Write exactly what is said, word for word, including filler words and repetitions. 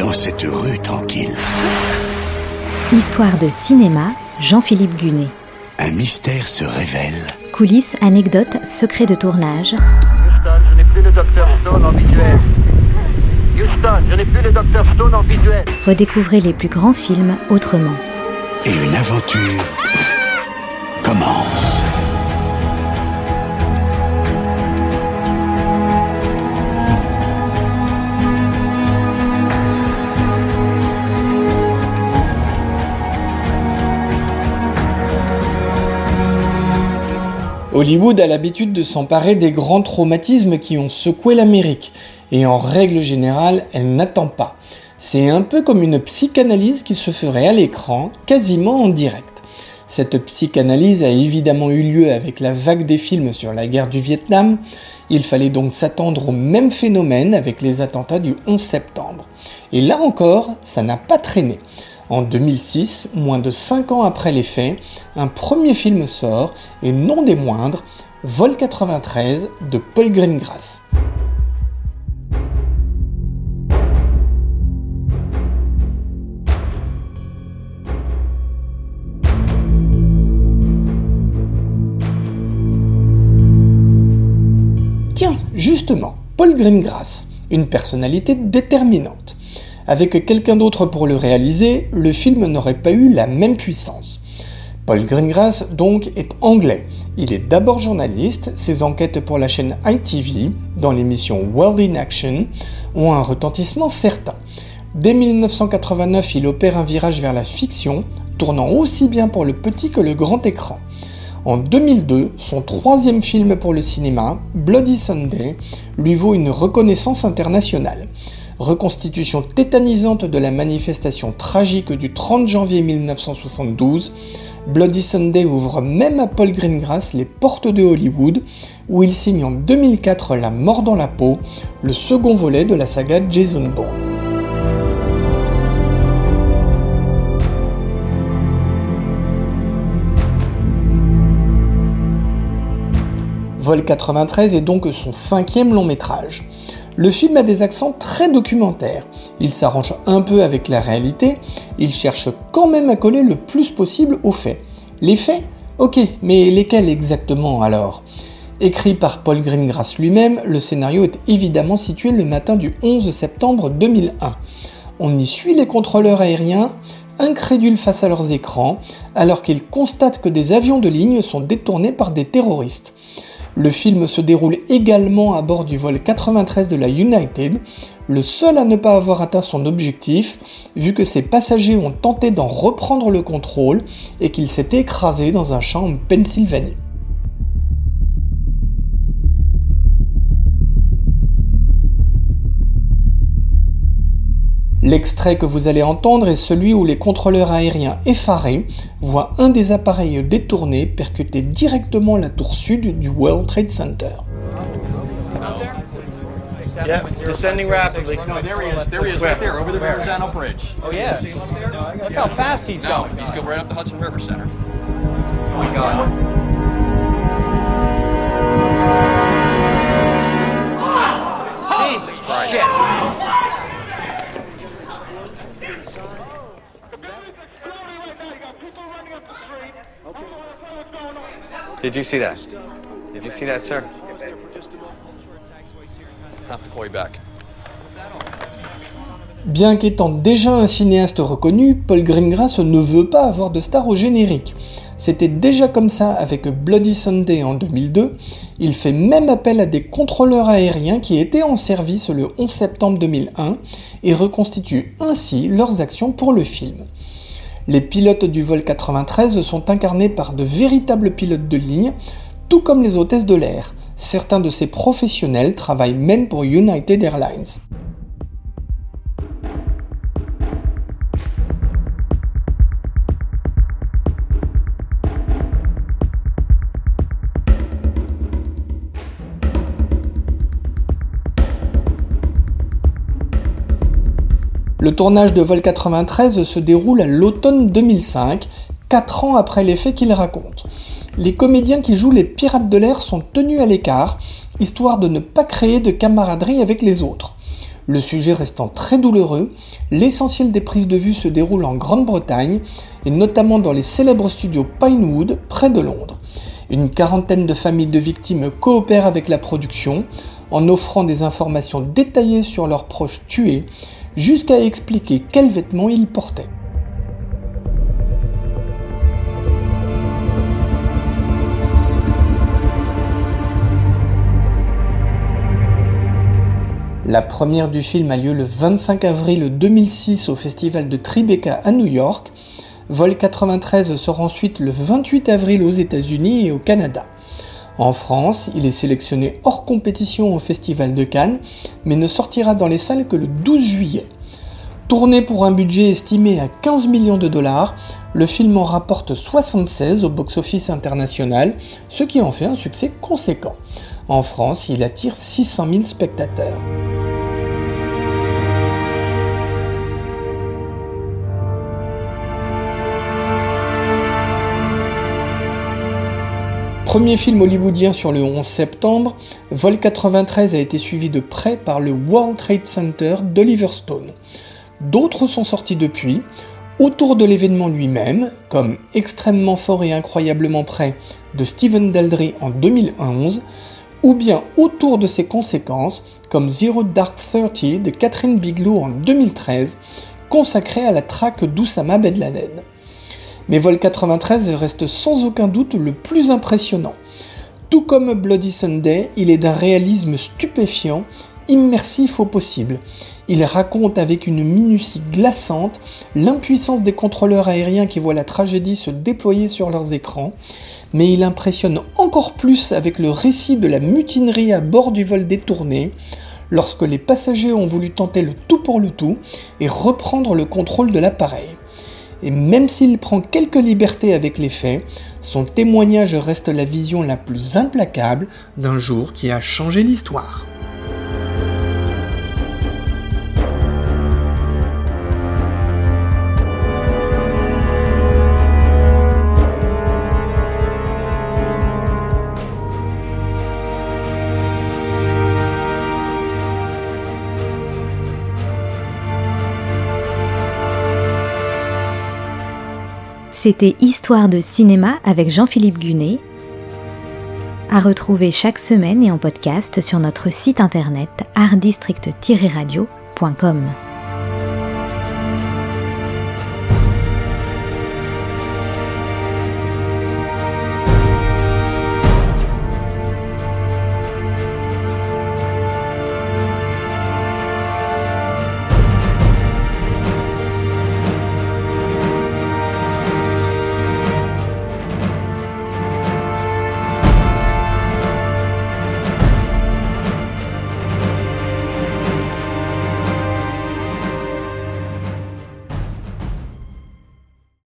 dans cette rue tranquille. Histoire de cinéma, Jean-Philippe Gunet. Un mystère se révèle. Coulisses, anecdotes, secrets de tournage. Houston, je n'ai plus le docteur Stone en visuel. Houston, je n'ai plus le docteur Stone en visuel. Redécouvrez les plus grands films autrement. Et une aventure commence. Hollywood a l'habitude de s'emparer des grands traumatismes qui ont secoué l'Amérique, et en règle générale, elle n'attend pas. C'est un peu comme une psychanalyse qui se ferait à l'écran, quasiment en direct. Cette psychanalyse a évidemment eu lieu avec la vague des films sur la guerre du Vietnam. Il fallait donc s'attendre au même phénomène avec les attentats du onze septembre. Et là encore, ça n'a pas traîné. En deux mille six, moins de cinq ans après les faits, un premier film sort, et non des moindres, Vol quatre-vingt-treize de Paul Greengrass. Tiens, justement, Paul Greengrass, une personnalité déterminante. Avec quelqu'un d'autre pour le réaliser, le film n'aurait pas eu la même puissance. Paul Greengrass, donc, est anglais. Il est d'abord journaliste, ses enquêtes pour la chaîne I T V, dans l'émission World in Action, ont un retentissement certain. Dès dix-neuf cent quatre-vingt-neuf, il opère un virage vers la fiction, tournant aussi bien pour le petit que le grand écran. En deux mille deux, son troisième film pour le cinéma, Bloody Sunday, lui vaut une reconnaissance internationale. Reconstitution tétanisante de la manifestation tragique du trente janvier mille neuf cent soixante-douze, Bloody Sunday ouvre même à Paul Greengrass les portes de Hollywood, où il signe en deux mille quatre La mort dans la peau, le second volet de la saga Jason Bourne. Vol quatre-vingt-treize est donc son cinquième long métrage. Le film a des accents très documentaires, il s'arrange un peu avec la réalité, il cherche quand même à coller le plus possible aux faits. Les faits ? Ok, mais lesquels exactement alors ? Écrit par Paul Greengrass lui-même, le scénario est évidemment situé le matin du onze septembre deux mille un. On y suit les contrôleurs aériens, incrédules face à leurs écrans, alors qu'ils constatent que des avions de ligne sont détournés par des terroristes. Le film se déroule également à bord du vol quatre-vingt-treize de la United, le seul à ne pas avoir atteint son objectif, vu que ses passagers ont tenté d'en reprendre le contrôle et qu'il s'est écrasé dans un champ en Pennsylvanie. L'extrait que vous allez entendre est celui où les contrôleurs aériens effarés voient un des appareils détournés percuter directement la tour sud du World Trade Center. Yeah, descending rapidly. No, there he is. There he is, right there, over the Verrazano Bridge. Oh yeah. Look how fast he's No, going. he's going right up the Hudson River Center. Oh my God. Jesus Christ. Shit. Did you see that? Did you see that, sir? I'll have to call you back. Bien qu'étant déjà un cinéaste reconnu, Paul Greengrass ne veut pas avoir de star au générique. C'était déjà comme ça avec Bloody Sunday en deux mille deux, il fait même appel à des contrôleurs aériens qui étaient en service le onze septembre deux mille un et reconstitue ainsi leurs actions pour le film. Les pilotes du vol quatre-vingt-treize sont incarnés par de véritables pilotes de ligne, tout comme les hôtesses de l'air. Certains de ces professionnels travaillent même pour United Airlines. Le tournage de Vol quatre-vingt-treize se déroule à l'automne deux mille cinq, quatre ans après les faits qu'il raconte. Les comédiens qui jouent les pirates de l'air sont tenus à l'écart, histoire de ne pas créer de camaraderie avec les autres. Le sujet restant très douloureux, l'essentiel des prises de vue se déroule en Grande-Bretagne et notamment dans les célèbres studios Pinewood, près de Londres. Une quarantaine de familles de victimes coopèrent avec la production en offrant des informations détaillées sur leurs proches tués, jusqu'à expliquer quels vêtements ils portaient. La première du film a lieu le vingt-cinq avril deux mille six au festival de Tribeca à New York. Vol quatre-vingt-treize sort ensuite le vingt-huit avril aux États-Unis et au Canada. En France, il est sélectionné hors compétition au festival de Cannes, mais ne sortira dans les salles que le douze juillet. Tourné pour un budget estimé à quinze millions de dollars, le film en rapporte soixante-seize au box-office international, ce qui en fait un succès conséquent. En France, il attire six cent mille spectateurs. Premier film hollywoodien sur le onze septembre, Vol quatre-vingt-treize a été suivi de près par le World Trade Center d'Oliver Stone. D'autres sont sortis depuis, autour de l'événement lui-même, comme Extrêmement fort et incroyablement près de Stephen Daldry en deux mille onze, ou bien autour de ses conséquences, comme Zero Dark Thirty de Catherine Bigelow en deux mille treize, consacré à la traque d'Oussama Ben Laden. Mais Vol quatre-vingt-treize reste sans aucun doute le plus impressionnant. Tout comme Bloody Sunday, il est d'un réalisme stupéfiant, immersif au possible. Il raconte avec une minutie glaçante l'impuissance des contrôleurs aériens qui voient la tragédie se déployer sur leurs écrans, mais il impressionne encore plus avec le récit de la mutinerie à bord du vol détourné, lorsque les passagers ont voulu tenter le tout pour le tout et reprendre le contrôle de l'appareil. Et même s'il prend quelques libertés avec les faits, son témoignage reste la vision la plus implacable d'un jour qui a changé l'histoire. C'était Histoire de cinéma avec Jean-Philippe Gunet, à retrouver chaque semaine et en podcast sur notre site internet art district tiret radio point com.